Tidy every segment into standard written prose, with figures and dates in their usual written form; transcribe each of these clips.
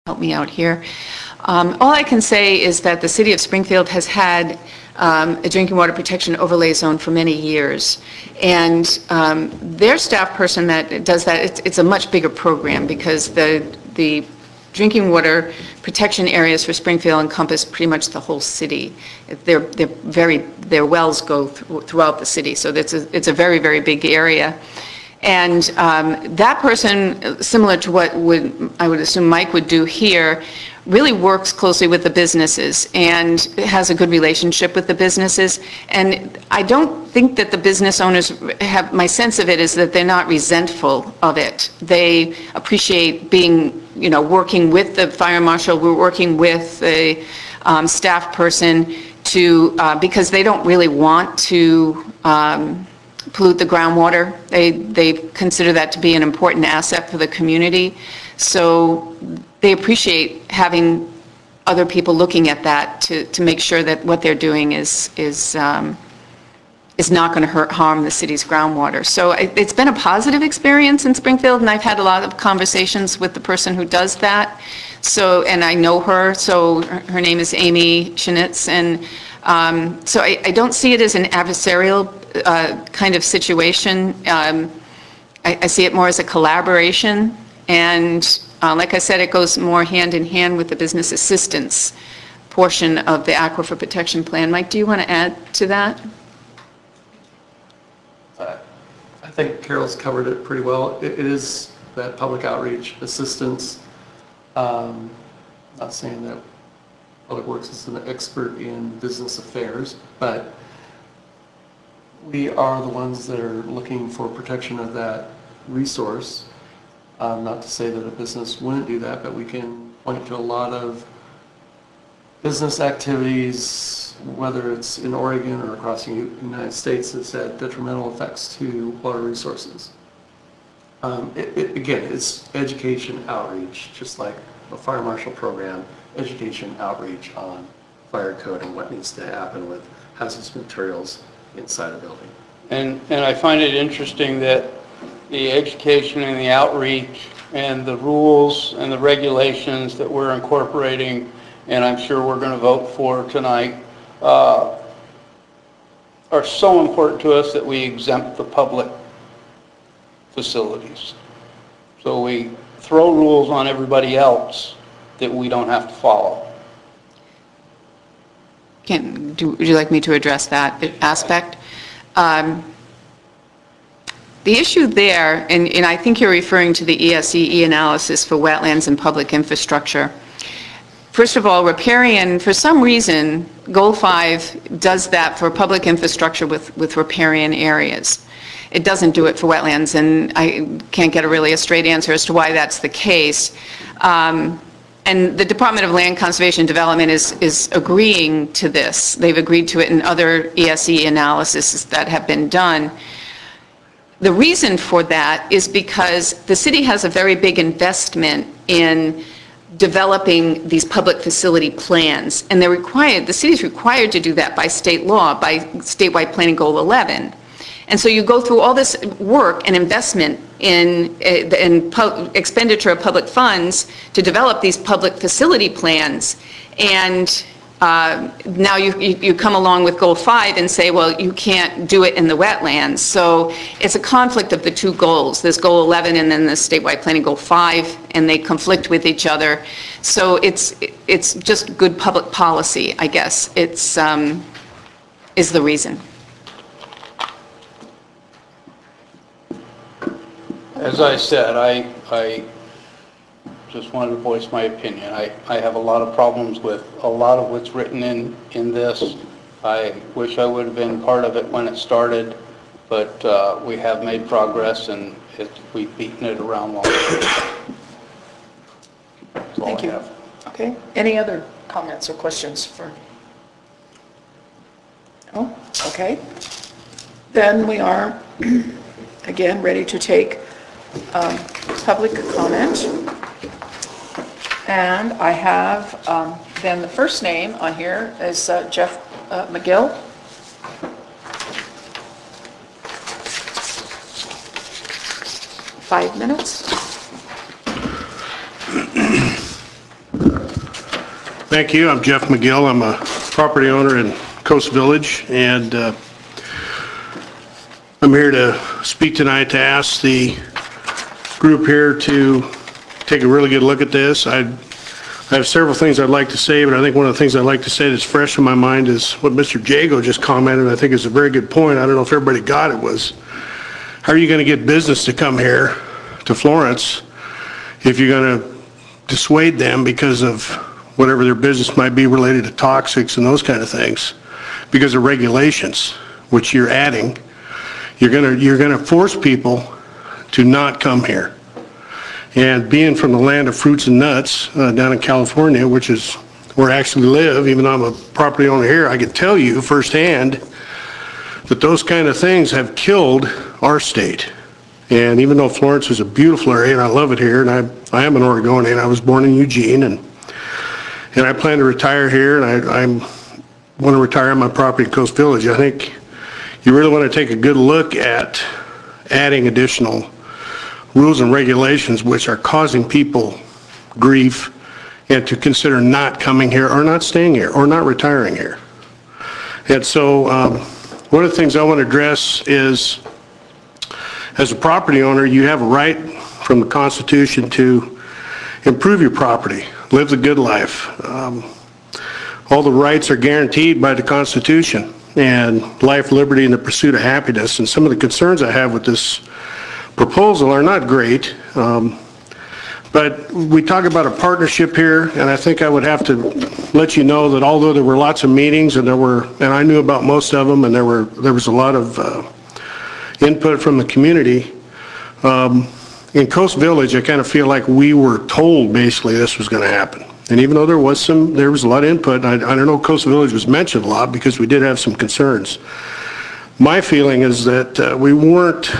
help me out here. All I can say is that the city of Springfield has had a drinking water protection overlay zone for many years. And their staff person that does that, it's a much bigger program because the drinking water protection areas for Springfield encompass pretty much the whole city. Their wells go throughout the city, so it's a very, very big area. And that person, similar to what I would assume Mike would do here, really works closely with the businesses and has a good relationship with the businesses. And I don't think that the business owners have, my sense of it is that they're not resentful of it. They appreciate being, working with the fire marshal, we're working with the staff person because they don't really want to pollute the groundwater. They consider that to be an important asset for the community. So they appreciate having other people looking at that to make sure that what they're doing is not going to harm the city's groundwater. So it's been a positive experience in Springfield, and I've had a lot of conversations with the person who does that. So, and I know her, so her name is Amy Schnitz, and so I don't see it as an adversarial kind of situation. I see it more as a collaboration, and like I said, it goes more hand in hand with the business assistance portion of the Aquifer Protection Plan. Mike, do you want to add to that? I think Carol's covered it pretty well. It is that public outreach assistance. Not saying that Public Works is an expert in business affairs, but we are the ones that are looking for protection of that resource. Not to say that a business wouldn't do that, but we can point to a lot of business activities, whether it's in Oregon or across the United States, that's had detrimental effects to water resources. Again, it's education outreach, just like a fire marshal program, education outreach on fire code and what needs to happen with hazardous materials inside a building. And I find it interesting that the education and the outreach and the rules and the regulations that we're incorporating, and I'm sure we're going to vote for tonight, are so important to us that we exempt the public facilities. So we throw rules on everybody else that we don't have to follow. Would you like me to address that aspect? The issue there, and I think you're referring to the ESEE analysis for wetlands and public infrastructure. First of all, riparian, for some reason, Goal 5 does that for public infrastructure with riparian areas. It doesn't do it for wetlands, and I can't get a straight answer as to why that's the case. And the Department of Land Conservation and Development is agreeing to this. They've agreed to it in other ESE analyses that have been done. The reason for that is because the city has a very big investment in developing these public facility plans, and the city's required to do that by state law, by statewide planning goal 11. And so you go through all this work and investment in expenditure of public funds to develop these public facility plans, and now you come along with Goal 5 and say, well, you can't do it in the wetlands. So it's a conflict of the two goals. There's Goal 11 and then the statewide planning Goal 5, and they conflict with each other. So it's just good public policy, I guess. It's is the reason. As I said, I just wanted to voice my opinion. I have a lot of problems with a lot of what's written in this. I wish I would have been part of it when it started, but we have made progress, and we've beaten it around long. Thank you. Okay. Any other comments or questions for? Oh, okay. Then we are again ready to take public comment. And I have then the first name on here is Jeff McGill. 5 minutes. Thank you. I'm Jeff McGill. I'm a property owner in Coast Village, and I'm here to speak tonight to ask the group here to take a really good look at this. I have several things I'd like to say, but I think one of the things I'd like to say that's fresh in my mind is what Mr. Jago just commented. I think is a very good point. I don't know if everybody got it. Was how are you going to get business to come here to Florence if you're going to dissuade them because of whatever their business might be related to toxics and those kind of things, because of regulations, which you're adding. You're gonna force people to not come here. And being from the land of fruits and nuts down in California, which is where I actually live, even though I'm a property owner here, I can tell you firsthand that those kind of things have killed our state. And even though Florence is a beautiful area and I love it here, and I am an Oregonian, I was born in Eugene, and I plan to retire here, and I want to retire on my property in Coast Village. I think you really want to take a good look at adding additional rules and regulations which are causing people grief, and to consider not coming here or not staying here or not retiring here. And so one of the things I want to address is, as a property owner, you have a right from the Constitution to improve your property, live the good life. All the rights are guaranteed by the Constitution, and life, liberty, and the pursuit of happiness. And some of the concerns I have with this proposal are not great, but we talk about a partnership here, and I think I would have to let you know that although there were lots of meetings, and I knew about most of them, and there was a lot of input from the community. In Coast Village, I kind of feel like we were told basically this was going to happen. And even though there was a lot of input, I don't know Coast Village was mentioned a lot because we did have some concerns. My feeling is that we weren't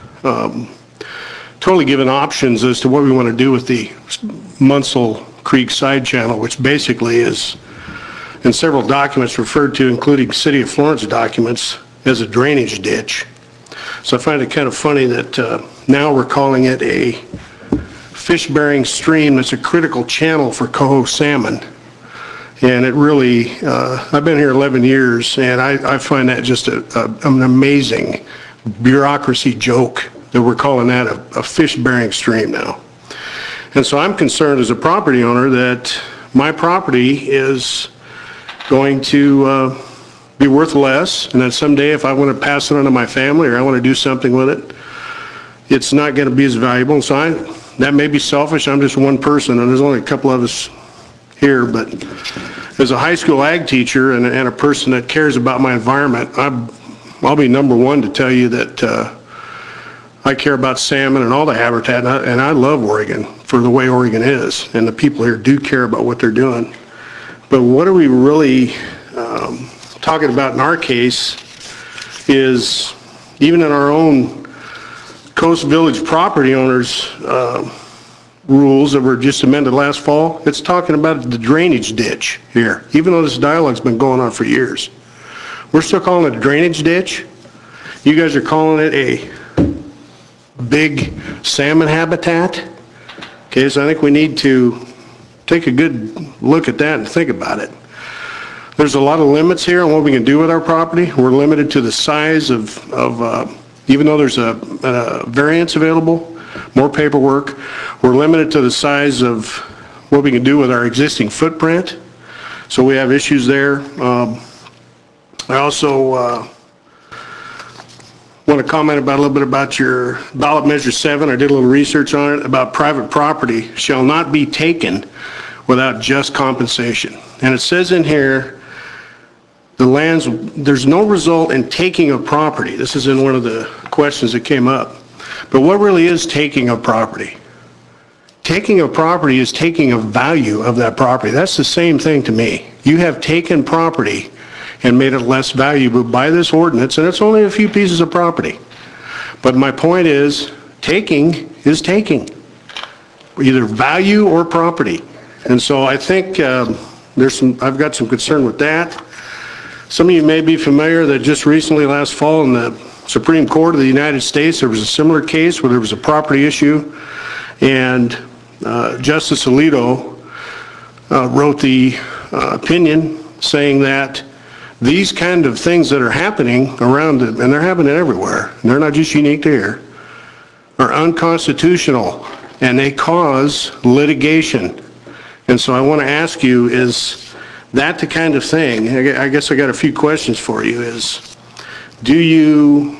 totally given options as to what we want to do with the Munsell Creek side channel, which basically is in several documents referred to, including City of Florence documents, as a drainage ditch. So I find it kind of funny that now we're calling it a fish-bearing stream that's a critical channel for coho salmon. And it really, I've been here 11 years, and I find that just an amazing bureaucracy joke that we're calling that a fish-bearing stream now. And so I'm concerned as a property owner that my property is going to be worth less, and that someday if I want to pass it on to my family or I want to do something with it, it's not going to be as valuable. And so that may be selfish. I'm just one person, and there's only a couple of us here, but as a high school ag teacher and a person that cares about my environment, I'll be number one to tell you that I care about salmon and all the habitat, and I love Oregon for the way Oregon is, and the people here do care about what they're doing. But what are we really talking about in our case is, even in our own Coast Village property owners rules that were just amended last fall, it's talking about the drainage ditch here, even though this dialogue's been going on for years. We're still calling it a drainage ditch. You guys are calling it a big salmon habitat. Okay, so I think we need to take a good look at that and think about it. There's a lot of limits here on what we can do with our property. We're limited to the size of even though there's a variance available, more paperwork, we're limited to the size of what we can do with our existing footprint. So we have issues there. I also want to comment a little bit about your ballot measure 7. I did a little research on it about private property shall not be taken without just compensation. And it says in here, there's no result in taking of property. This is in one of the questions that came up. But what really is taking of property? Taking of property is taking a value of that property. That's the same thing to me. You have taken property and made it less valuable by this ordinance, and it's only a few pieces of property. But my point is, taking is taking, either value or property. And so I think I've got some concern with that. Some of you may be familiar that just recently, last fall, in the Supreme Court of the United States, there was a similar case where there was a property issue, and Justice Alito wrote the opinion saying that these kind of things that are happening around, and they're happening everywhere, and they're not just unique to here, are unconstitutional, and they cause litigation. And so I want to ask you, is that the kind of thing, I guess I got a few questions for you, is do you,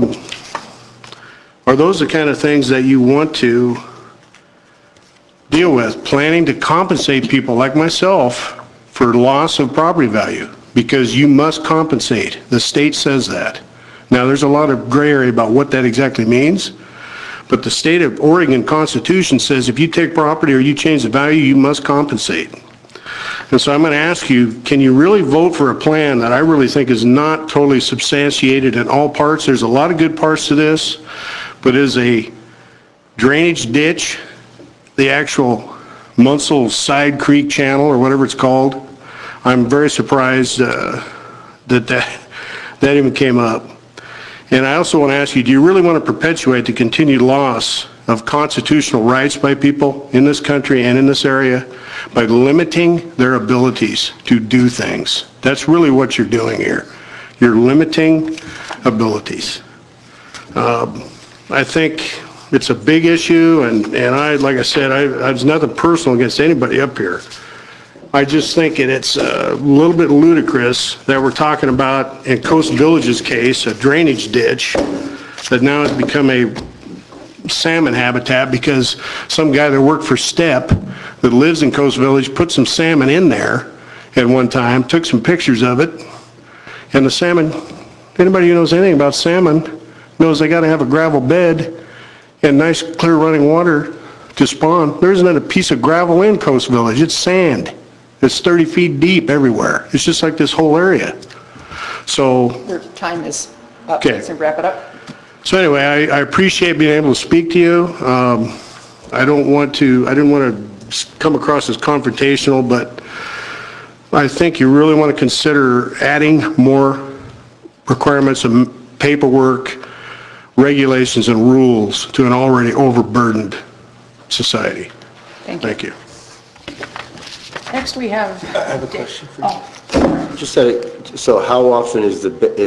are those the kind of things that you want to deal with, planning to compensate people like myself for loss of property value? Because you must compensate. The state says that. Now, there's a lot of gray area about what that exactly means, but the state of Oregon Constitution says if you take property or you change the value, you must compensate. And so I'm going to ask you, can you really vote for a plan that I really think is not totally substantiated in all parts? There's a lot of good parts to this, but is a drainage ditch, the actual Munsell Side Creek Channel or whatever it's called, I'm very surprised that even came up. And I also want to ask you, do you really want to perpetuate the continued loss of constitutional rights by people in this country and in this area by limiting their abilities to do things? That's really what you're doing here. You're limiting abilities. I think it's a big issue, and like I said, there's nothing personal against anybody up here. I just think it's a little bit ludicrous that we're talking about, in Coast Village's case, a drainage ditch that now has become a salmon habitat because some guy that worked for STEP that lives in Coast Village put some salmon in there at one time, took some pictures of it, and the salmon, anybody who knows anything about salmon knows they got to have a gravel bed and nice clear running water to spawn. There isn't a piece of gravel in Coast Village, it's sand. It's 30 feet deep everywhere. It's just like this whole area. So. Your time is up. Okay. Let's wrap it up. So anyway, I appreciate being able to speak to you. I didn't want to come across as confrontational, but I think you really want to consider adding more requirements of paperwork, regulations, and rules to an already overburdened society. Thank you. Next, we have. I have a question for you. Oh, Just so how often is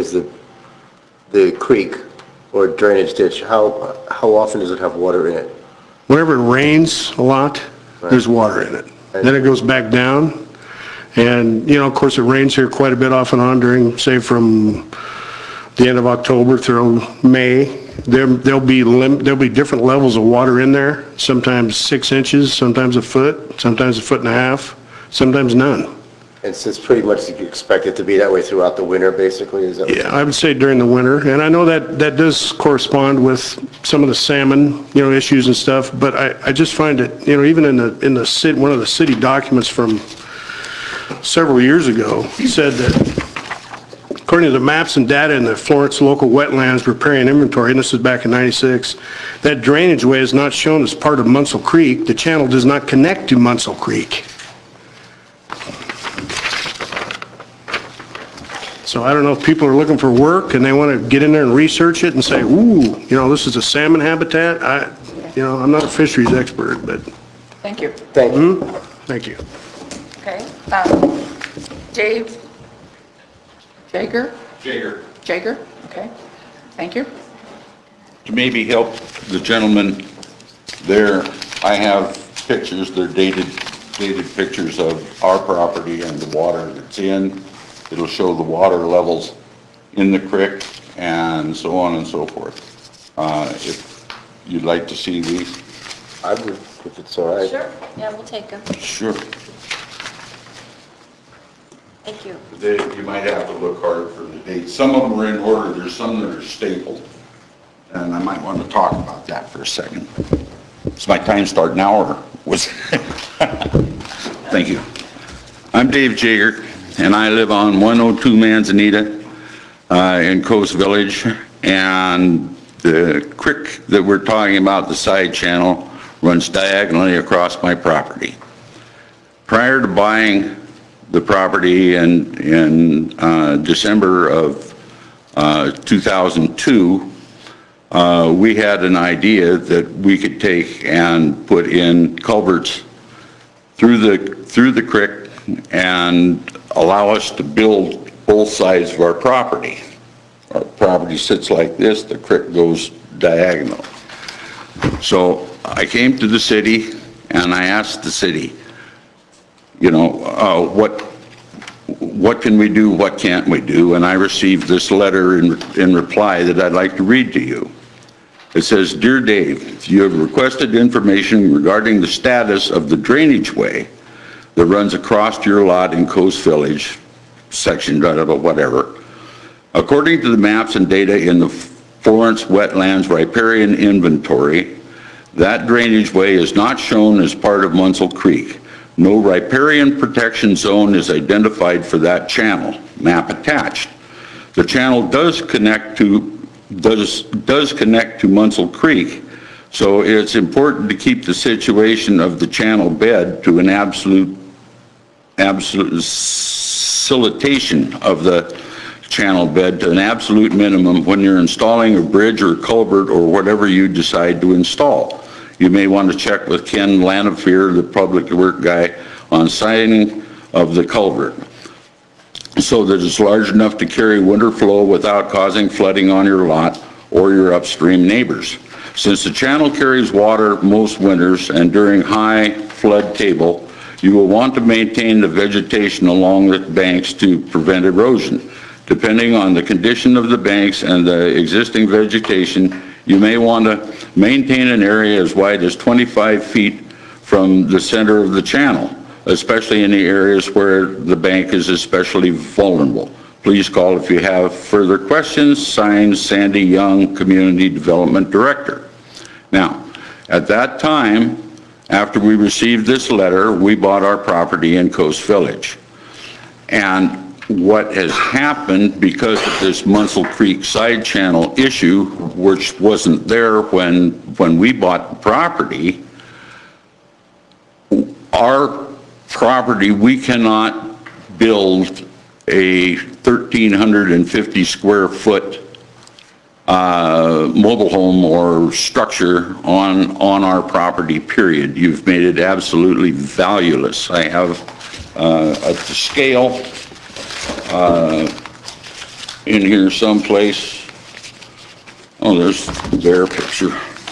the creek or drainage ditch, how often does it have water in it? Whenever it rains a lot, there's water in it. Then it goes back down. And, of course, it rains here quite a bit off and on during, say, from the end of October through May. There'll be different levels of water in there, sometimes 6 inches, sometimes a foot, sometimes a foot and a half, sometimes none. And so it's pretty much you expect it to be that way throughout the winter, basically, is that? Yeah, I would say during the winter, and I know that does correspond with some of the salmon, issues and stuff, but I just find it, even in the city, one of the city documents from several years ago said that according to the maps and data in the Florence Local Wetlands Riparian Inventory, and this is back in '96, that drainage way is not shown as part of Munsell Creek. The channel does not connect to Munsell Creek. So I don't know if people are looking for work and they want to get in there and research it and say, ooh, this is a salmon habitat. I'm not a fisheries expert, but. thank you. Thank you. Thank you. Okay. Dave Jager? Jager, okay. Thank you. To maybe help the gentleman there, I have pictures, they're dated pictures of our property and the water that's in. It'll show the water levels in the creek and so on and so forth. If you'd like to see these. I would, if it's all right. Sure, yeah, we'll take them. Sure. Thank you. You might have to look hard for the dates. Some of them are in order, there's some that are stapled. And I might want to talk about that for a second. Does my time start now or was? Thank you. I'm Dave Jager, and I live on 102 Manzanita in Coast Village. And the creek that we're talking about, the side channel, runs diagonally across my property. Prior to buying the property in December of 2002, we had an idea that we could take and put in culverts through the through the creek and allow us to build both sides of our property. Our property sits like this, the creek goes diagonal. So I came to the city and I asked the city, you know, what can we do, what can't we do? And I received this letter in reply that I'd like to read to you. It says, "Dear Dave, you have requested information regarding the status of the drainage way that runs across your lot in Coast Village, section, whatever. According to the maps and data in the Florence Wetlands Riparian Inventory, that drainage way is not shown as part of Munsell Creek. No riparian protection zone is identified for that channel. Map attached. The channel does connect to Munsell Creek, so it's important to keep the situation of the channel bed to an absolute facilitation of the channel bed to an absolute minimum when you're installing a bridge or culvert or whatever you decide to install. You may want to check with Ken Lanafear, the public work guy, on signing of the culvert so that it's large enough to carry winter flow without causing flooding on your lot or your upstream neighbors. Since the channel carries water most winters and during high flood table, you will want to maintain the vegetation along the banks to prevent erosion. Depending on the condition of the banks and the existing vegetation, you may want to maintain an area as wide as 25 feet from the center of the channel, especially in the areas where the bank is especially vulnerable. Please call if you have further questions. Signed, Sandy Young, Community Development Director. Now, at that time, after we received this letter, we bought our property in Coast Village. And what has happened because of this Munsell Creek side channel issue, which wasn't there when we bought the property, our property, we cannot build a 1,350 square foot mobile home or structure on our property, period. You've made it absolutely valueless. I have a scale in here someplace. Oh, there's their picture.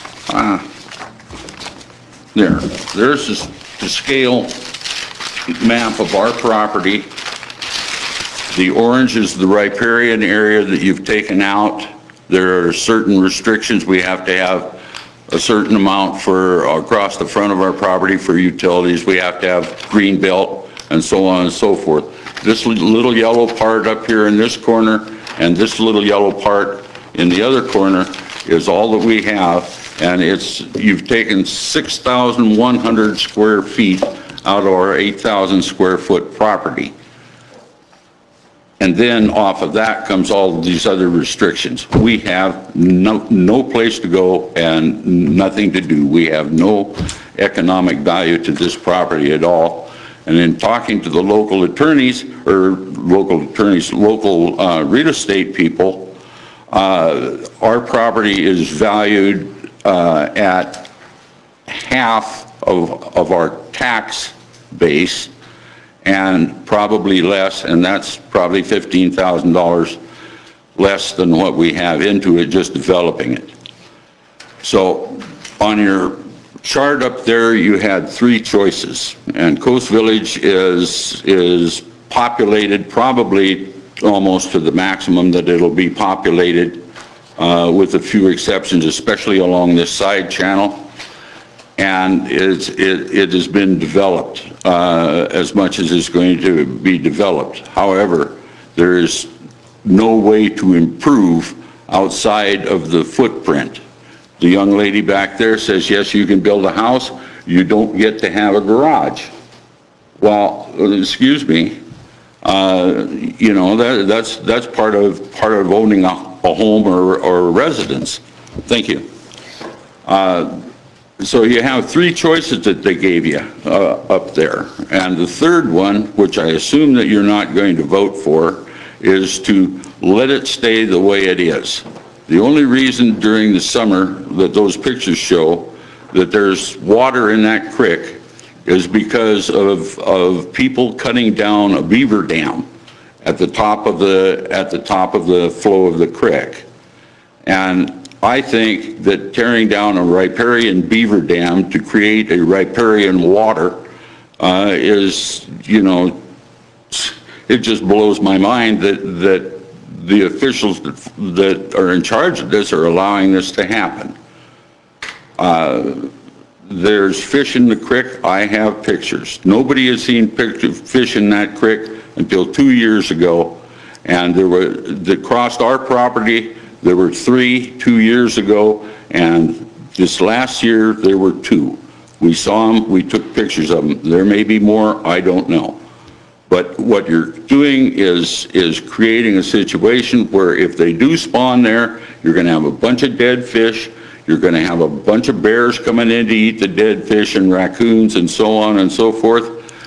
There's the scale map of our property. The orange is the riparian area that you've taken out. There are certain restrictions. We have to have a certain amount for across the front of our property for utilities. We have to have green belt and so on and so forth. This little yellow part up here in this corner and this little yellow part in the other corner is all that we have, and you've taken 6,100 square feet out of our 8,000 square foot property. And then off of that comes all of these other restrictions. We have no place to go and nothing to do. We have no economic value to this property at all. And in talking to the local attorneys, local real estate people, our property is valued at half of our tax base and probably less, and that's probably $15,000 less than what we have into it just developing it. So on your chart up there, you had three choices, and Coast Village is populated probably almost to the maximum that it'll be populated, with a few exceptions, especially along this side channel. And it has been developed as much as it's going to be developed. However, there is no way to improve outside of the footprint. The young lady back there says, yes, you can build a house, you don't get to have a garage. Well, excuse me, you know, that's part of owning a home or a residence. Thank you. So you have three choices that they gave you up there. And the third one, which I assume that you're not going to vote for, is to let it stay the way it is. The only reason during the summer that those pictures show that there's water in that creek is because of people cutting down a beaver dam at the top of the flow of the creek. And I think that tearing down a riparian beaver dam to create a riparian water is, you know, it just blows my mind that the officials that are in charge of this are allowing this to happen. There's fish in the creek. I have pictures. Nobody has seen fish in that creek until 2 years ago. And that crossed our property. There were 3 2 years ago, and this last year there were 2. We saw them, we took pictures of them. There may be more, I don't know. But what you're doing is creating a situation where if they do spawn there, you're going to have a bunch of dead fish. You're going to have a bunch of bears coming in to eat the dead fish, and raccoons and so on and so forth.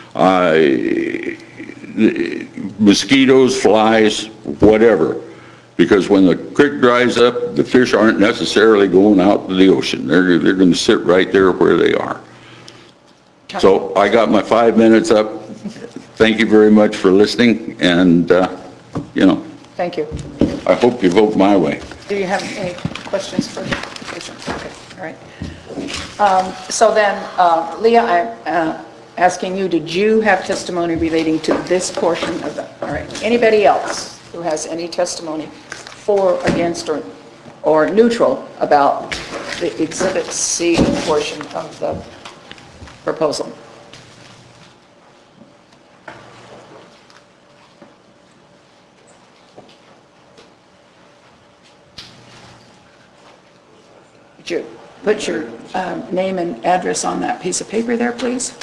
Mosquitoes, flies, whatever. Because when the creek dries up, the fish aren't necessarily going out to the ocean. They're going to sit right there where they are. So I got my 5 minutes up. Thank you very much for listening, and, you know, Thank you. I hope you vote my way. Do you have any questions for the petition? Okay, all right. So then, Leah, I'm asking you, did you have testimony relating to this portion of the, all right. Anybody else who has any testimony for, against, or neutral about the Exhibit C portion of the proposal? Would you put your name and address on that piece of paper there, please?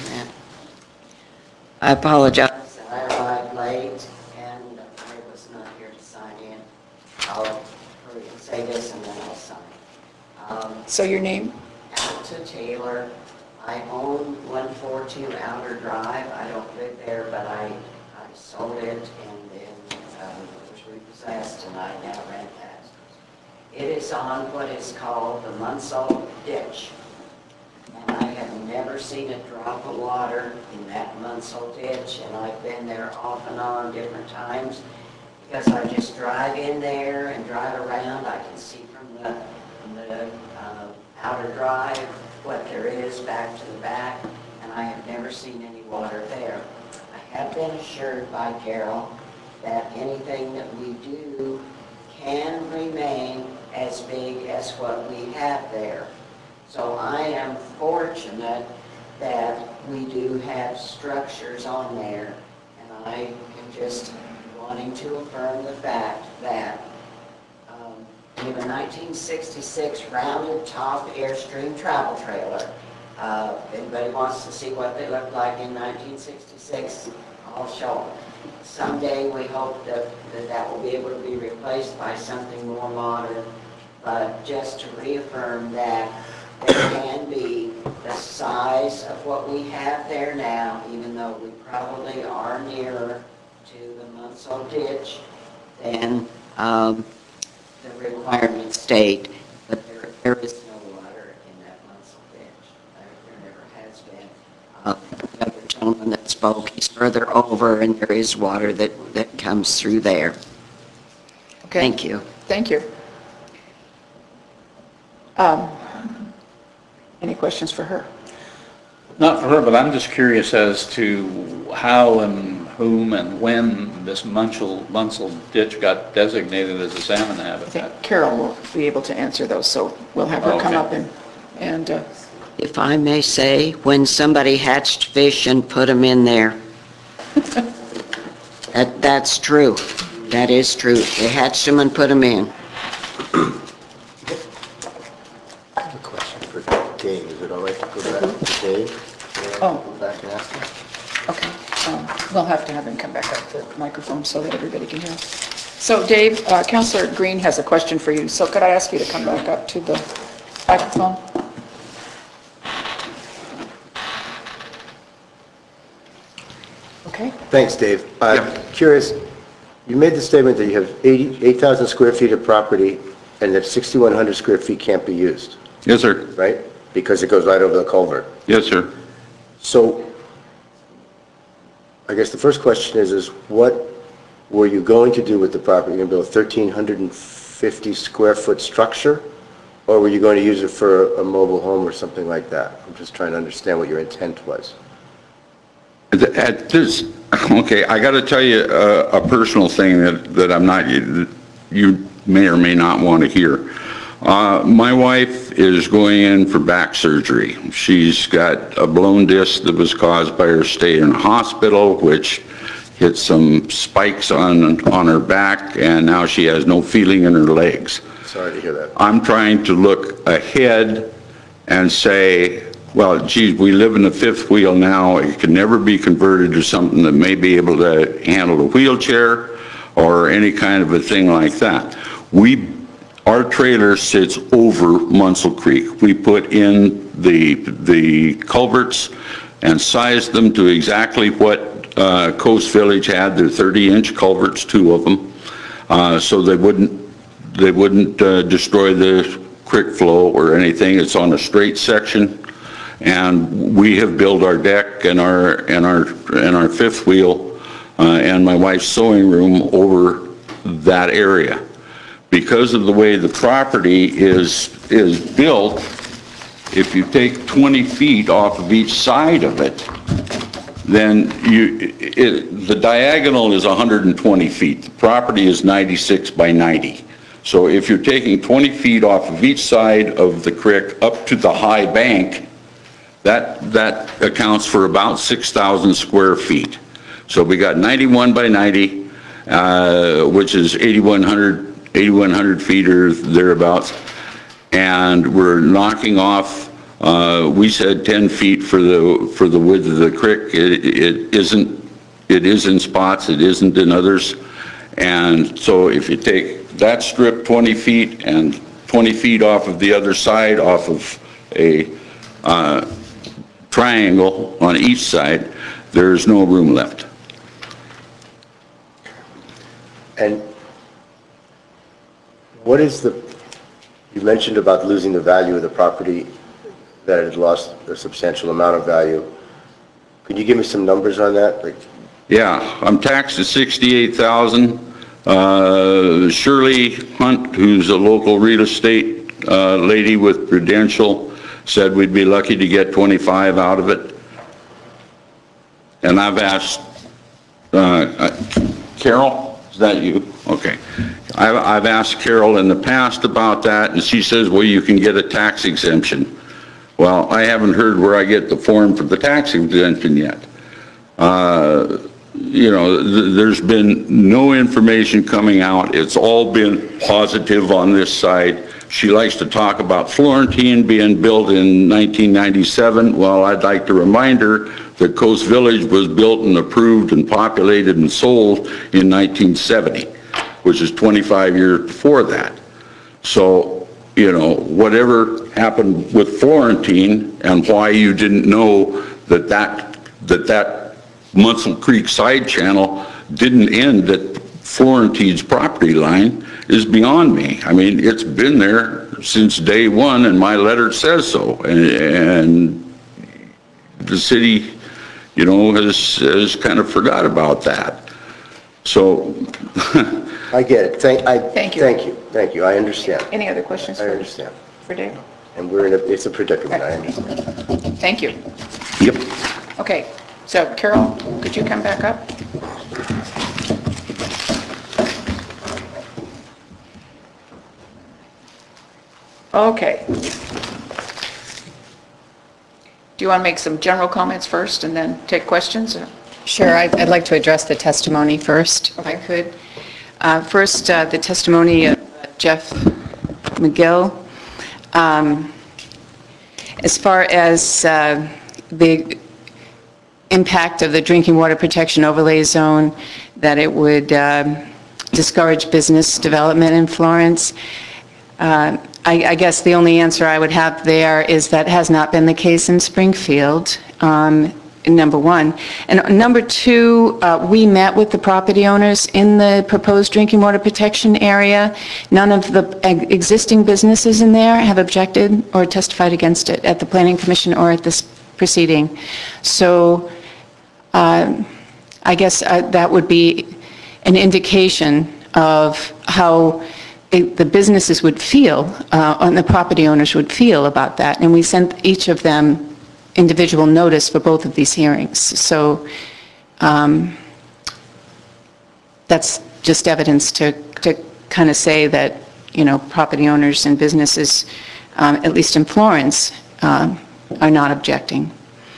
I apologize. I arrived late and I was not here to sign in. I'll say this and then I'll sign. So your name? Alta Taylor. I own 142 Outer Drive. I don't live there, but I sold it and then it was repossessed and I now rent that. It is on what is called the Munsell Ditch. And I have never seen a drop of water in that Munsell Ditch, and I've been there off and on different times because I just drive in there and drive around. I can see from the outer drive what there is back to the back, and I have never seen any water there. I have been assured by Carol that anything that we do can remain as big as what we have there. So I am fortunate that we do have structures on there, and I am just wanting to affirm the fact that we have a 1966 rounded top Airstream travel trailer. If anybody wants to see what they looked like in 1966, I'll show them. Someday we hope that will be able to be replaced by something more modern, but just to reaffirm that there can be the size of what we have there now, even though we probably are nearer to the Munsell Ditch than the requirement state, but there is no water in that Munsell Ditch. There never has been. The other gentleman that spoke, he's further over, and there is water that comes through there. Okay. Thank you. Thank you. Any questions for her? Not for her, but I'm just curious as to how and whom and when this Munsell Ditch got designated as a salmon I habitat. think Carol will be able to answer those, so we'll have her come Okay. up and If I may say, when somebody hatched fish and put them in there. That's true. That is true. They hatched them and put them in. I have a question for Dave. Is it all right to go back to Dave? Oh. Go back and ask him? okay, we'll have to have him come back up to the microphone so that everybody can hear. So Dave, Councilor Green has a question for you, so could I ask you to come back up to the microphone? Okay. Thanks, Dave. Curious, you made the statement that you have 8,000 square feet of property and that 6,100 square feet can't be used, Yes, sir. right? Because it goes right over the culvert. Yes, sir. So, I guess the first question is what were you going to do with the property? You're going to build a 1,350 square foot structure? Or were you going to use it for a mobile home or something like that? I'm just trying to understand what your intent was. At this, okay, I got to tell you a personal thing that I'm not, you may or may not want to hear. My wife is going in for back surgery. She's got a blown disc that was caused by her stay in a hospital, which hit some spikes on her back, and now she has no feeling in her legs. Sorry to hear that. I'm trying to look ahead and say, well, geez, we live in the fifth wheel now. It can never be converted to something that may be able to handle a wheelchair or any kind of a thing like that. Our trailer sits over Munsell Creek. We put in the culverts and sized them to exactly what Coast Village had, their 30-inch culverts, 2 of them, so they wouldn't destroy the creek flow or anything. It's on a straight section, and we have built our deck and our fifth wheel and my wife's sewing room over that area. Because of the way the property is built, if you take 20 feet off of each side of it, then the diagonal is 120 feet. The property is 96 by 90. So if you're taking 20 feet off of each side of the creek up to the high bank, that accounts for about 6,000 square feet. So we got 91 by 90, which is 8,100 feet or thereabouts, and we're knocking off, we said 10 feet for the width of the creek. It is in spots, it isn't in others. And so if you take that strip 20 feet and 20 feet off of the other side, off of a triangle on each side, there's no room left. And what is you mentioned about losing the value of the property, that it lost a substantial amount of value. Could you give me some numbers on that? Yeah, I'm taxed at $68,000. Shirley Hunt, who's a local real estate lady with Prudential, said we'd be lucky to get 25 out of it. And I've asked, Carol, is that you? Okay. I've asked Carol in the past about that, and she says, well, you can get a tax exemption. Well, I haven't heard where I get the form for the tax exemption yet. You know, there's been no information coming out. It's all been positive on this side. She likes to talk about Florentine being built in 1997. Well, I'd like to remind her that Coast Village was built and approved and populated and sold in 1970, which is 25 years before that. So, you know, whatever happened with Florentine and why you didn't know that Munsell Creek side channel didn't end at Florentine's property line is beyond me. I mean, it's been there since day one, and my letter says so. And the city, you know, has kind of forgot about that. So I get it. Thank you. Thank you. I understand. Any other questions? I understand. For Dave? And it's a predicament. I understand. Thank you. Yep. Okay, so Carol, could you come back up? Okay. Do you want to make some general comments first and then take questions? Sure, I'd like to address the testimony first, if I could. First, the testimony of Jeff McGill. As far as the impact of the drinking water protection overlay zone, that it would discourage business development in Florence, I guess the only answer I would have there is that has not been the case in Springfield, number one. And number two, we met with the property owners in the proposed drinking water protection area. None of the existing businesses in there have objected or testified against it at the Planning Commission or at this proceeding. So I guess that would be an indication of how the businesses would feel, and the property owners would feel about that. And we sent each of them individual notice for both of these hearings. So that's just evidence to kind of say that, you know, property owners and businesses, at least in Florence, are not objecting.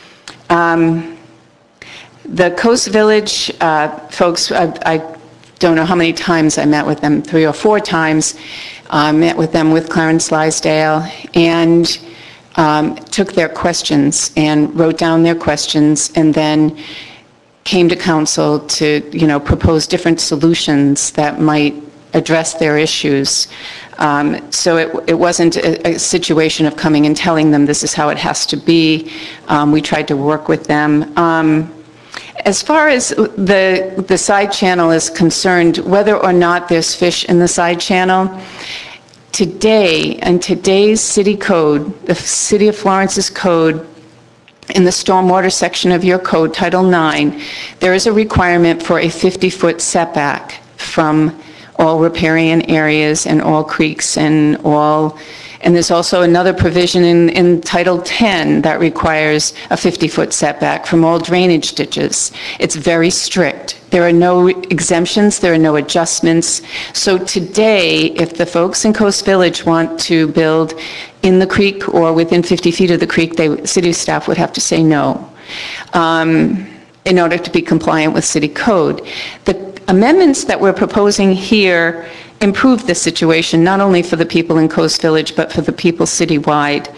The Coast Village folks, I don't know how many times I met with them, 3 or 4 times. Met with them with Clarence Lysdale and took their questions and wrote down their questions, and then came to council to, you know, propose different solutions that might address their issues. So it wasn't a situation of coming and telling them this is how it has to be. We tried to work with them. As far as the side channel is concerned, whether or not there's fish in the side channel, today, in today's city code, the City of Florence's code, in the stormwater section of your code, Title 9, there is a requirement for a 50-foot setback from all riparian areas and all creeks and all, and there's also another provision in Title 10 that requires a 50-foot setback from all drainage ditches. It's very strict. There are no exemptions, there are no adjustments. So today, if the folks in Coast Village want to build in the creek or within 50 feet of the creek, city staff would have to say no in order to be compliant with city code. The amendments that we're proposing here improve the situation, not only for the people in Coast Village, but for the people citywide.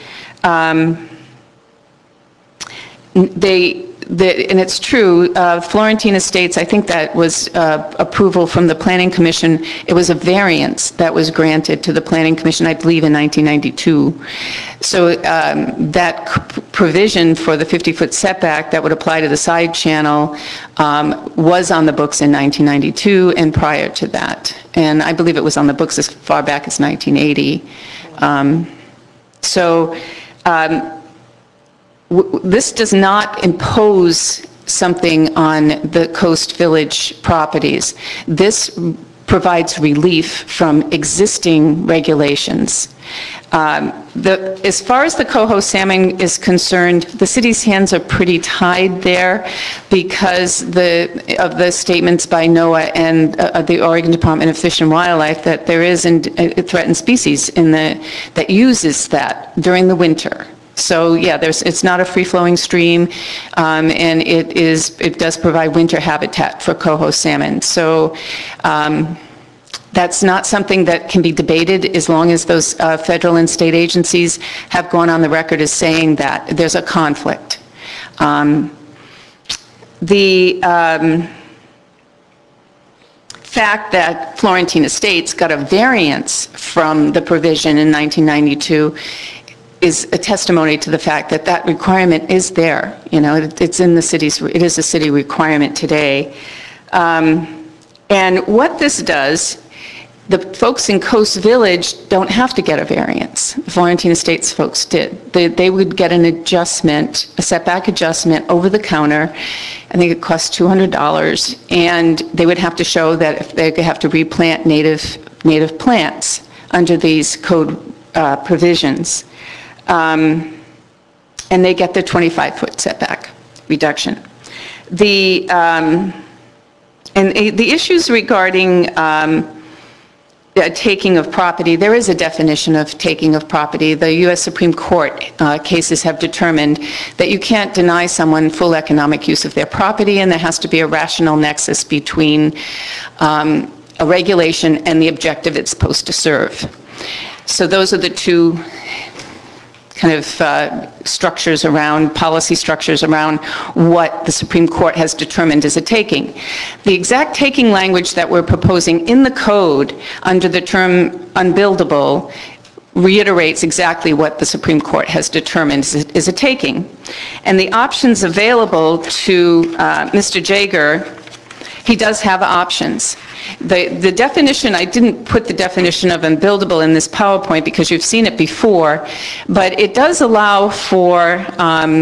And it's true, Florentine Estates, I think that was approval from the Planning Commission. It was a variance that was granted to the Planning Commission, I believe, in 1992. So that provision for the 50-foot setback that would apply to the side channel was on the books in 1992 and prior to that. And I believe it was on the books as far back as 1980. This does not impose something on the Coast Village properties. This provides relief from existing regulations. As far as the coho salmon is concerned, the city's hands are pretty tied there because of the statements by NOAA and the Oregon Department of Fish and Wildlife that there is a threatened species that uses that during the winter. So yeah, it's not a free-flowing stream, and it does provide winter habitat for coho salmon. So that's not something that can be debated as long as those federal and state agencies have gone on the record as saying that there's a conflict. The fact that Florentine Estates got a variance from the provision in 1992 is a testimony to the fact that that requirement is there. You know, it's in the city's, it is a city requirement today. And what this does, the folks in Coast Village don't have to get a variance. The Florentine Estates folks did. They would get an adjustment, a setback adjustment over the counter. I think it costs $200, and they would have to show that if they have to replant native plants under these code provisions. And they get the 25-foot setback reduction. The issues regarding taking of property, there is a definition of taking of property. The U.S. Supreme Court cases have determined that you can't deny someone full economic use of their property, and there has to be a rational nexus between a regulation and the objective it's supposed to serve. So those are the two kind of structures around, policy structures around what the Supreme Court has determined as a taking. The exact taking language that we're proposing in the code under the term unbuildable reiterates exactly what the Supreme Court has determined is a taking. And the options available to Mr. Jaeger, he does have options. The definition, I didn't put the definition of unbuildable in this PowerPoint because you've seen it before, but it does allow for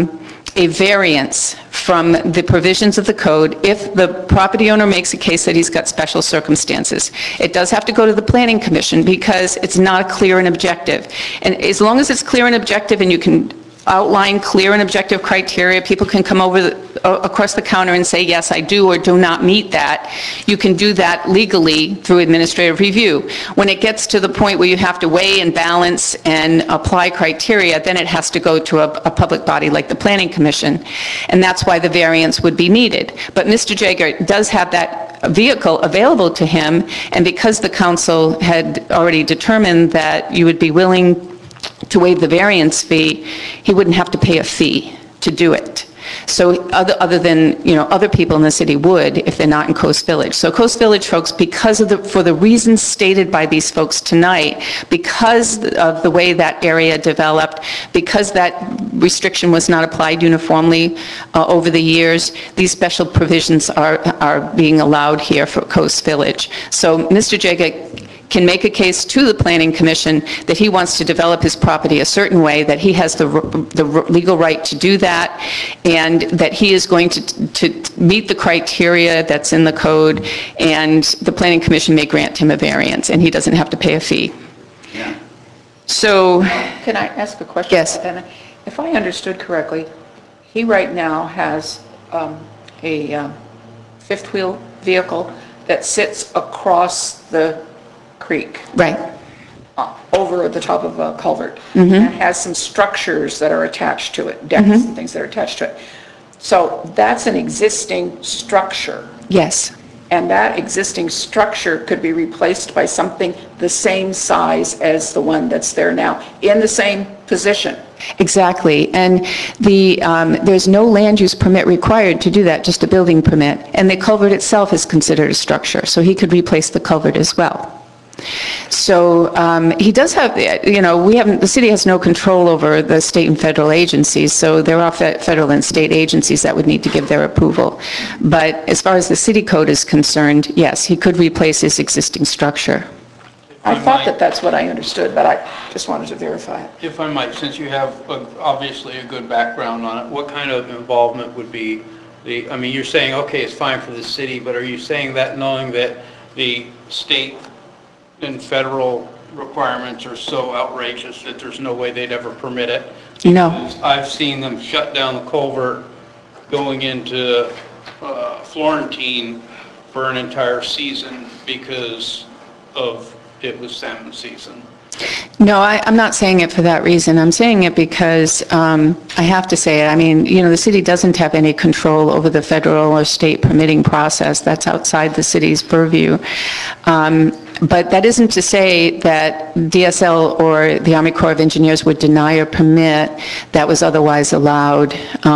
a variance from the provisions of the code if the property owner makes a case that he's got special circumstances. It does have to go to the Planning Commission because it's not clear and objective. And as long as it's clear and objective and you can outline clear and objective criteria, people can come over across the counter and say, yes, I do or do not meet that. You can do that legally through administrative review. When it gets to the point where you have to weigh and balance and apply criteria, then it has to go to a public body like the Planning Commission, and that's why the variance would be needed. But Mr. Jaeger does have that vehicle available to him, and because the council had already determined that you would be willing to waive the variance fee, he wouldn't have to pay a fee to do it. So other than, other people in the city would if they're not in Coast Village. So Coast Village folks, for the reasons stated by these folks tonight, because of the way that area developed, because that restriction was not applied uniformly over the years, these special provisions are being allowed here for Coast Village. So Mr. Jaeger can make a case to the Planning Commission that he wants to develop his property a certain way, that he has the legal right to do that, and that he is going to meet the criteria that's in the code, and the Planning Commission may grant him a variance, and he doesn't have to pay a fee. Yeah. So, Can I ask a question? Yes. Then, if I understood correctly, he right now has a fifth wheel vehicle that sits across the creek right. over the top of a culvert. And it has some structures that are attached to it, decks and things that are attached to it. So that's an existing structure. Yes. And that existing structure could be replaced by something the same size as the one that's there now, in the same position. Exactly, and there's no land use permit required to do that, just a building permit. And the culvert itself is considered a structure, so he could replace the culvert as well. So he does have, the city has no control over the state and federal agencies, so there are federal and state agencies that would need to give their approval. But as far as the city code is concerned, yes, he could replace his existing structure. I thought that that's what I understood, but I just wanted to verify it. If I might, since you have obviously a good background on it, what kind of involvement would be you're saying, okay, it's fine for the city, but are you saying that knowing that the state and federal requirements are so outrageous that there's no way they'd ever permit it? No. Because I've seen them shut down the culvert going into Florentine for an entire season because of it was salmon season. No, I'm not saying it for that reason. I'm saying it because I have to say it. The city doesn't have any control over the federal or state permitting process. That's outside the city's purview. But that isn't to say that DSL or the Army Corps of Engineers would deny a permit that was otherwise allowed.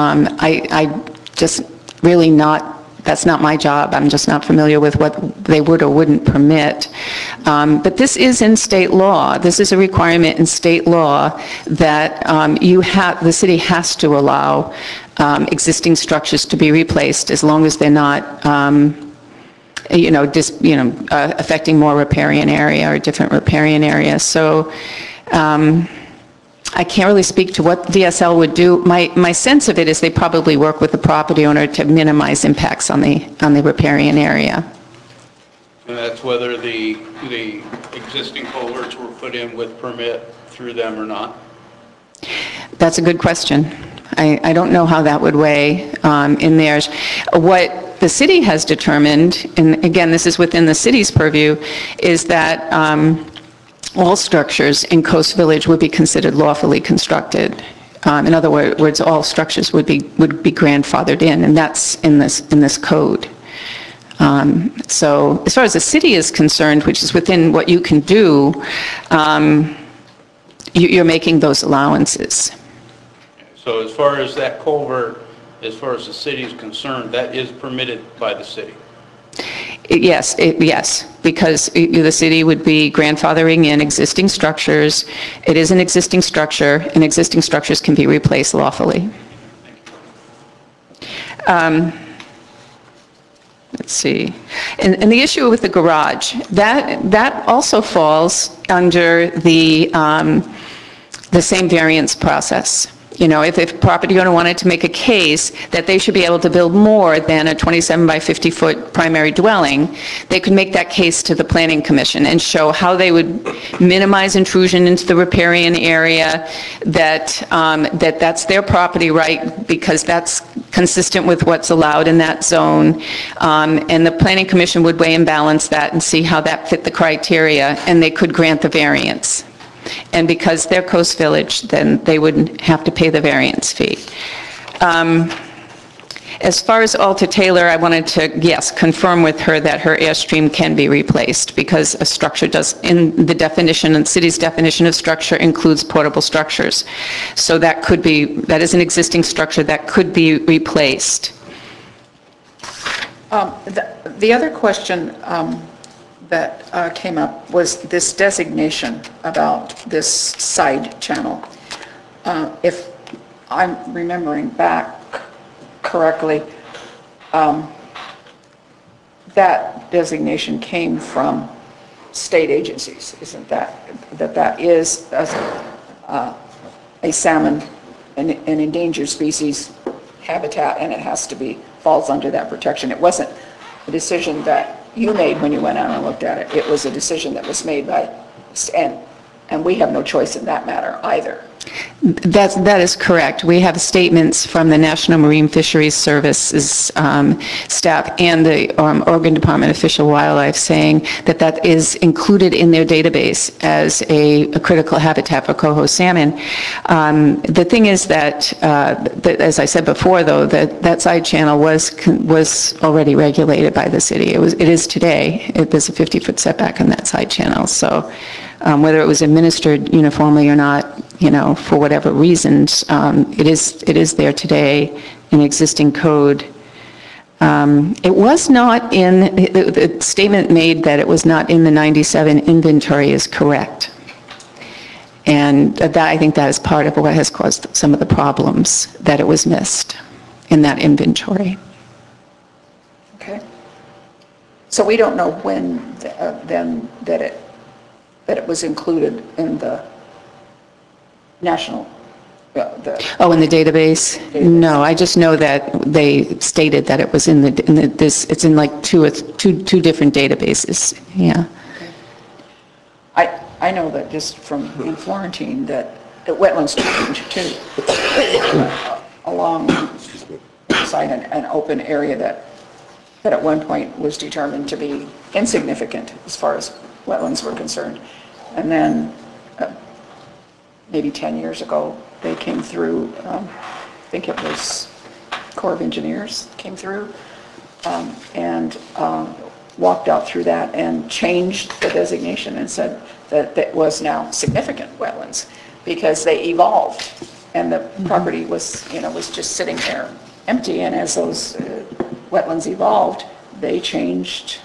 That's not my job. I'm just not familiar with what they would or wouldn't permit. But this is in state law. This is a requirement in state law that the city has to allow existing structures to be replaced as long as they're not, affecting more riparian area or different riparian areas. So I can't really speak to what DSL would do. My sense of it is they probably work with the property owner to minimize impacts on the riparian area. And that's whether the existing culverts were put in with permit through them or not? That's a good question. I don't know how that would weigh in theirs. What the city has determined, and again, this is within the city's purview, is that all structures in Coast Village would be considered lawfully constructed. In other words, all structures would be grandfathered in, and that's in this code. So as far as the city is concerned, which is within what you can do, you're making those allowances. So as far as that culvert, as far as the city is concerned, that is permitted by the city? Yes, because the city would be grandfathering in existing structures. It is an existing structure, and existing structures can be replaced lawfully. Let's see. And the issue with the garage, that also falls under the same variance process. You know, if a property owner wanted to make a case that they should be able to build more than a 27 by 50-foot primary dwelling, they could make that case to the Planning Commission and show how they would minimize intrusion into the riparian area, that's their property right because that's consistent with what's allowed in that zone. And the Planning Commission would weigh and balance that and see how that fit the criteria, and they could grant the variance. And because they're Coast Village, then they wouldn't have to pay the variance fee. As far as Alta Taylor, I wanted to, yes, confirm with her that her Airstream can be replaced because a structure does, in the definition, and the city's definition of structure includes portable structures. So that could be, that is an existing structure that could be replaced. The other question that came up was this designation about this side channel. If I'm remembering back correctly, that designation came from state agencies, isn't that is a salmon, an endangered species habitat, and it has to be, falls under that protection. It wasn't a decision that you made when you went out and looked at it. It was a decision that was made by, and we have no choice in that matter either. That is correct. We have statements from the National Marine Fisheries Services staff and the Oregon Department of Fish and Wildlife saying that that is included in their database as a critical habitat for coho salmon. The thing is that, as I said before, though, that side channel was already regulated by the city. It is today. There's a 50-foot setback on that side channel. So whether it was administered uniformly or not, you know, for whatever reasons, it is there today in existing code. It was not in, the statement made that it was not in the 97 inventory is correct. And that, I think that is part of what has caused some of the problems, that it was missed in that inventory. Okay. So we don't know when then that it was included in the national, Oh, in the database? No, I just know that they stated that it was in this, it's in like two different databases, yeah. I know that just from in Florentine that wetlands change too, along beside an open area that at one point was determined to be insignificant as far as wetlands were concerned. And then maybe 10 years ago, they came through, I think it was Corps of Engineers came through and walked out through that and changed the designation and said that it was now significant wetlands because they evolved and the property was, you know, was just sitting there empty. And as those wetlands evolved, they changed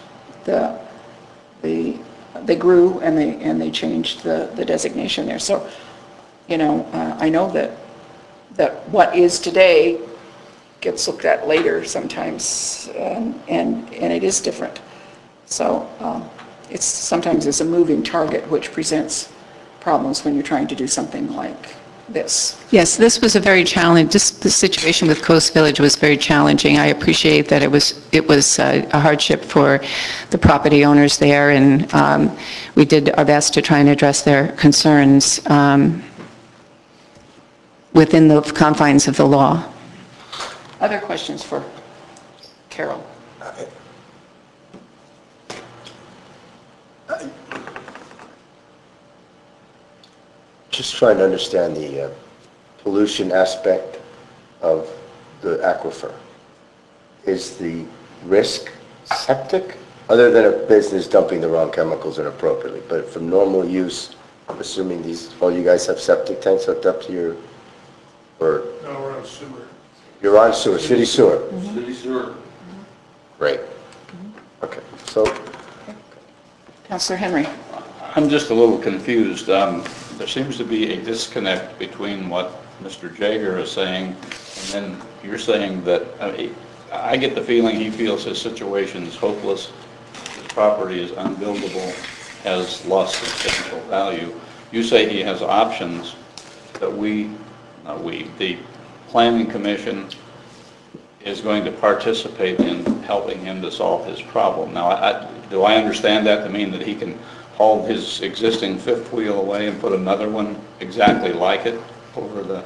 they grew and they changed the designation there. So, you know, I know that what is today gets looked at later sometimes, and it is different. So it's sometimes it's a moving target, which presents problems when you're trying to do something like this. Yes, this was a very challenging, the situation with Coast Village was very challenging. I appreciate that it was a hardship for the property owners there, and we did our best to try and address their concerns within the confines of the law. Other questions for Carol? Just trying to understand the pollution aspect of the aquifer. Is the risk septic, other than a business dumping the wrong chemicals inappropriately, but from normal use, I'm assuming all you guys have septic tanks hooked up to your, or? No, we're on sewer. You're on sewer, city sewer? City sewer. Great. Okay, so. Councilor Henry? I'm just a little confused. There seems to be a disconnect between what Mr. Jaeger is saying, and then you're saying that, I get the feeling he feels his situation is hopeless, his property is unbuildable, has lost substantial value. You say he has options that we, the planning commission is going to participate in helping him to solve his problem. Now, do I understand that to mean that he can haul his existing fifth wheel away and put another one exactly like it over the,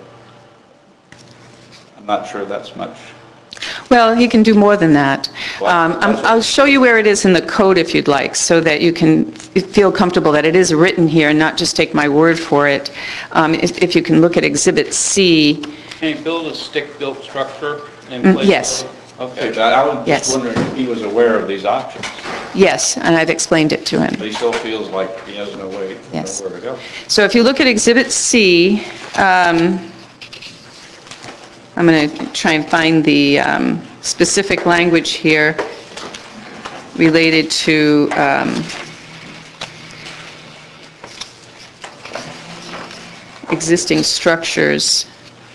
I'm not sure that's much. Well, he can do more than that. Well, I'll show you where it is in the code if you'd like, so that you can feel comfortable that it is written here and not just take my word for it. If you can look at Exhibit C. Can he build a stick-built structure in place? Yes. Okay, but I was Yes. just wondering if he was aware of these options. Yes, and I've explained it to him. But he still feels like he has no way, Yes. nowhere to go. So if you look at Exhibit C, I'm going to try and find the specific language here related to existing structures.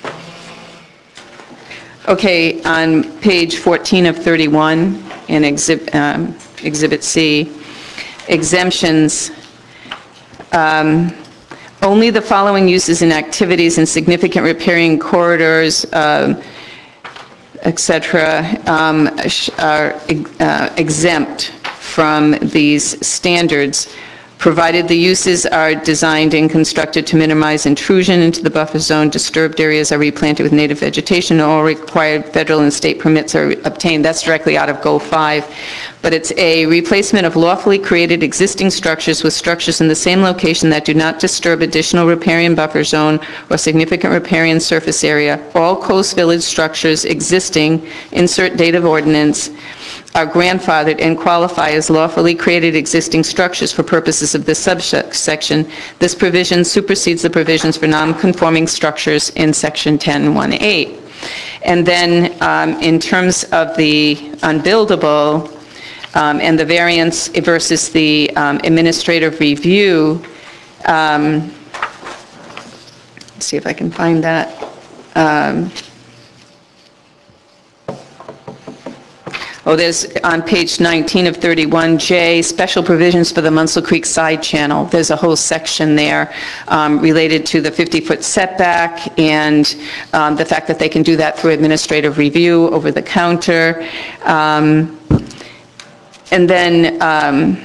Okay, on page 14 of 31 in Exhibit C, exemptions. Only the following uses and activities in significant riparian corridors, et cetera, are exempt from these standards, provided the uses are designed and constructed to minimize intrusion into the buffer zone, disturbed areas are replanted with native vegetation, all required federal and state permits are obtained. That's directly out of Goal 5. But it's a replacement of lawfully created existing structures with structures in the same location that do not disturb additional riparian buffer zone or significant riparian surface area. All Coast Village structures existing, insert date of ordinance, are grandfathered and qualify as lawfully created existing structures for purposes of this subsection. This provision supersedes the provisions for non-conforming structures in Section 10(1)(8). And then in terms of the unbuildable and the variance versus the administrative review, let's see if I can find that. There's on page 19 of 31J, special provisions for the Munsell Creek side channel. There's a whole section there related to the 50-foot setback and the fact that they can do that through administrative review over the counter. And then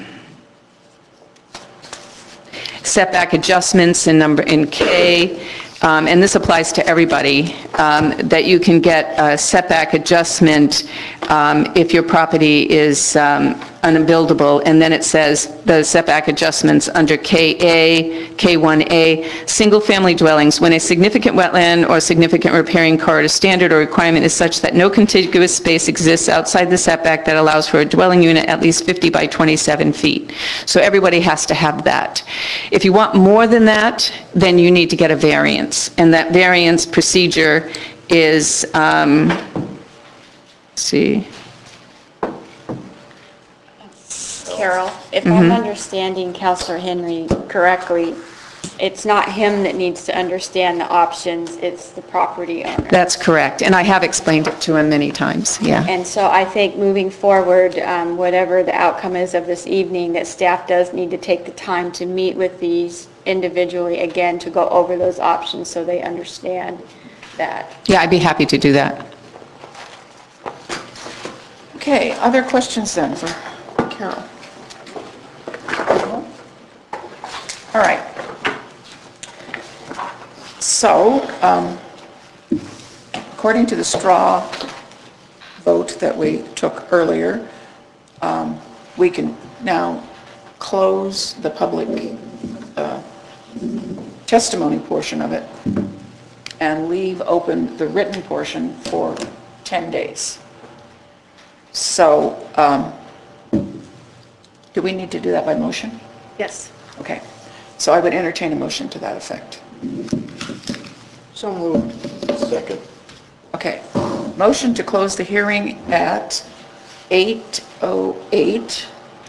setback adjustments in K. And this applies to everybody, that you can get a setback adjustment if your property is unbuildable, and then it says the setback adjustments under KA, K1A, single-family dwellings, when a significant wetland or significant riparian corridor standard or requirement is such that no contiguous space exists outside the setback that allows for a dwelling unit at least 50 by 27 feet. So everybody has to have that. If you want more than that, then you need to get a variance, and that variance procedure is, let's see. Carol, if I'm understanding Counselor Henry correctly, it's not him that needs to understand the options, it's the property owner. That's correct, and I have explained it to him many times, yeah. And so I think moving forward, whatever the outcome is of this evening, that staff does need to take the time to meet with these individually again to go over those options so they understand that. Yeah, I'd be happy to do that. Okay, other questions then for Carol? All right. So, according to the straw vote that we took earlier, we can now close the public testimony portion of it and leave open the written portion for 10 days. So, do we need to do that by motion? Yes. Okay. So I would entertain a motion to that effect. So moved. Second. Okay. Motion to close the hearing at 8:08.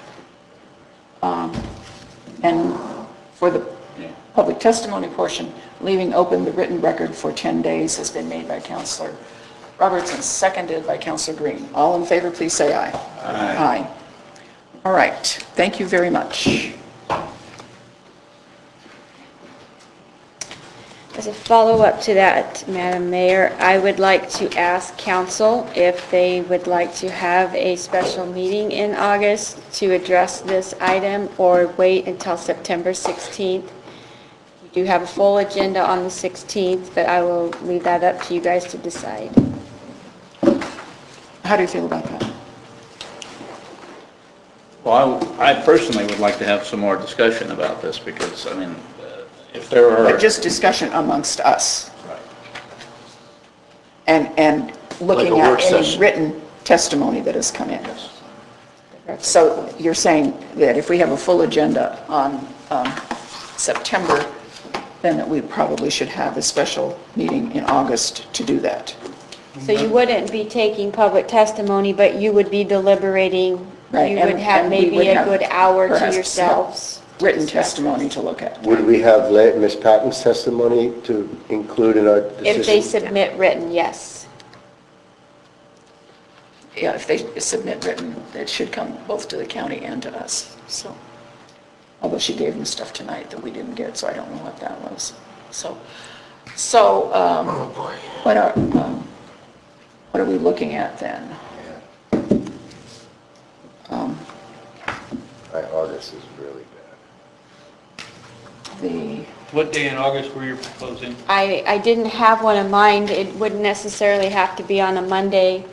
And for the public testimony portion, leaving open the written record for 10 days has been made by Counselor Roberts and seconded by Counselor Green. All in favor, please say aye. Aye. Aye. All right. Thank you very much. The As a follow-up to that, Madam Mayor, I would like to ask council if they would like to have a special meeting in August to address this item or wait until September 16th. We do have a full agenda on the 16th, but I will leave that up to you guys to decide. How do you feel about that? Well, I personally would like to have some more discussion about this because, I mean, if there are... But just discussion amongst us Right. and looking Like a at work any session. written testimony that has come in. So you're saying that if we have a full agenda on September, then that we probably should have a special meeting in August to do that? So you wouldn't be taking public testimony, but you would be deliberating. Right, You and- would have and we maybe would a have good hour to perhaps yourselves. Written testimony to look at. Would we have Ms. Patton's testimony to include in our decision? If they submit written, yes. Yeah, if they submit written, it should come both to the county and to us, so. Although she gave them stuff tonight that we didn't get, so I don't know what that was. So, what are we looking at then? August is really bad. What day in August were you proposing? I didn't have one in mind. It wouldn't necessarily have to be on a Monday.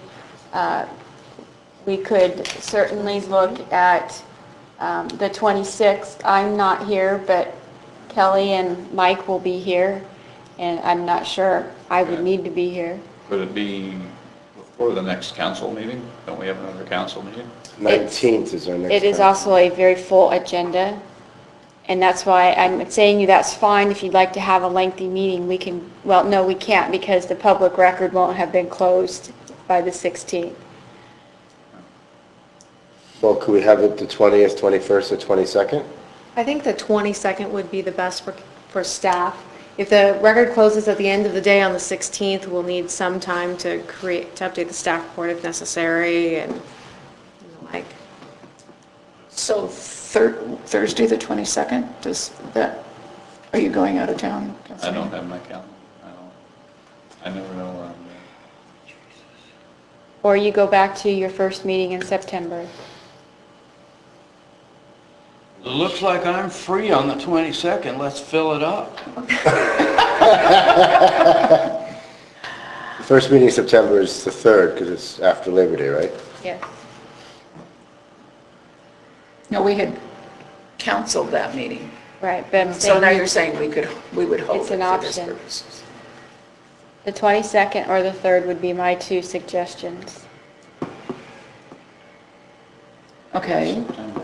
We could certainly look at the 26th. I'm not here, but Kelly and Mike will be here, and I'm not sure I would need to be here. Would it be before the next council meeting? Don't we have another council meeting? 19th is our next. It is time. also a very full agenda, and that's why I'm saying you that's fine. If you'd like to have a lengthy meeting, we can, well, no, we can't because the public record won't have been closed by the 16th. Well, could we have it the 20th, 21st, or 22nd? I think the 22nd would be the best for staff. If the record closes at the end of the day on the 16th, we'll need some time to update the staff report if necessary and the like. So Thursday, the 22nd, are you going out of town? I don't have my calendar. I never know where I'm going. Or you go back to your first meeting in September. It looks like I'm free on the 22nd. Let's fill it up. The first meeting in September is the 3rd, because it's after Labor Day, right? Yes. No, we had canceled that meeting. Right, but I'm So now saying you're saying we would hold It's it an for this option. purpose. the 22nd or the 3rd would be my two suggestions. Okay, September.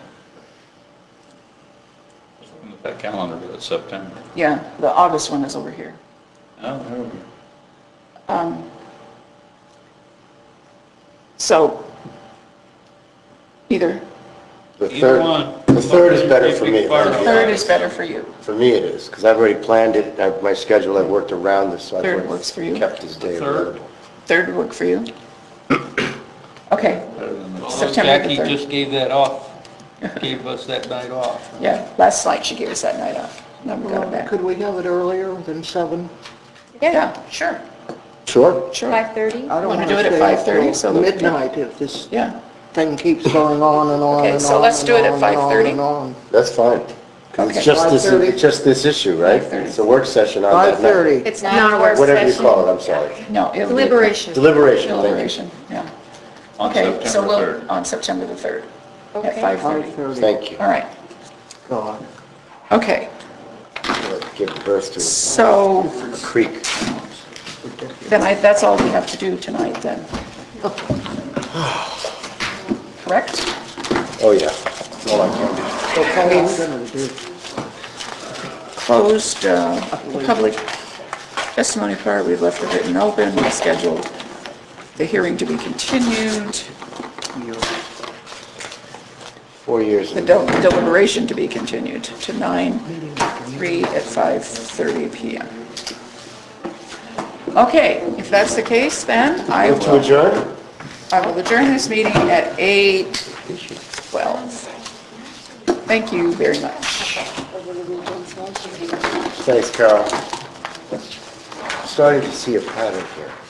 Looking at that calendar, but it's September. yeah, the August one is over here. Oh, there we go. So, either, The Either 3rd, one. the 3rd is better for me. Fire. third is better for you. For me it is, because I've already planned it, I have my schedule, I've worked around this, so I've 3rd already works for you? kept this day Third? available. Third would work for you? Okay, Better than the September the Jackie 3rd. just gave that off, gave us that night off. Yeah, last night she gave us that night off. Now we got it back. Could we have it earlier than 7? Yeah, sure, Sure? sure. 5:30? I don't Wanna want do to it at stay up 5:30 till so that- midnight if this Yeah, thing keeps going on and on Okay, and so on let's and do it at on and on 5:30. and on. That's fine. 'Cause Okay. it's just this, 5:30. it's just this issue, right? 5:30. It's a work session on that night. 5:30. It's not a work Whatever you session. call it, I'm sorry. no. it'll be- Deliberation. Deliberation, thank you. Deliberation, yeah. On Okay, so September we'll, 3rd. on September the 3rd, at Okay. 5:30. 5:30. Thank you. All right, God. okay. Give birth to So a creek. then that's all we have to do tonight then. Correct? Oh, yeah. That's all I can do. So what are we gonna do? Closed, the public testimony part, we've left it written open, we scheduled the hearing to be continued, 4 years. the deliberation to be continued to 9/3 at 5:30 PM. Okay, if that's the case, then I Move to will adjourn? adjourn this meeting at 8:12. Thank you very much. Thanks, Carol. starting to see a pattern here.